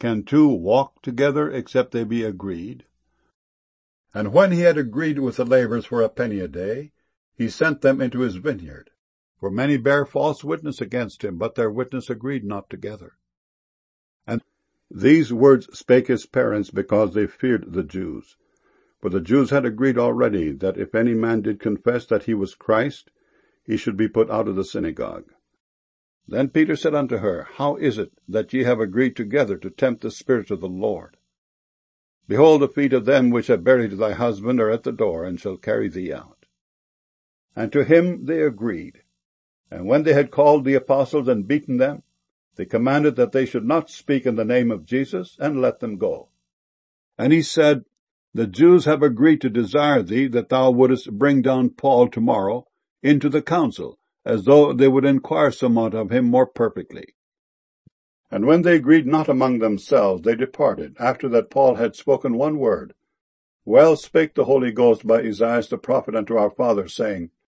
Can two walk together except they be agreed? And when he had agreed with the labourers for a penny a day, he sent them into his vineyard. For many bare false witness against him, but their witness agreed not together. And these words spake his parents, because they feared the Jews. For the Jews had agreed already that if any man did confess that he was Christ, he should be put out of the synagogue. Then Peter said unto her, How is it that ye have agreed together to tempt the Spirit of the Lord? Behold, the feet of them which have buried thy husband are at the door, and shall carry thee out. And to him they agreed. And when they had called the apostles and beaten them, they commanded that they should not speak in the name of Jesus, and let them go. And he said, The Jews have agreed to desire thee that thou wouldest bring down Paul tomorrow into the council, as though they would inquire somewhat of him more perfectly. And when they agreed not among themselves, they departed, after that Paul had spoken one word. Well spake the Holy Ghost by Esaias the prophet unto our fathers, saying,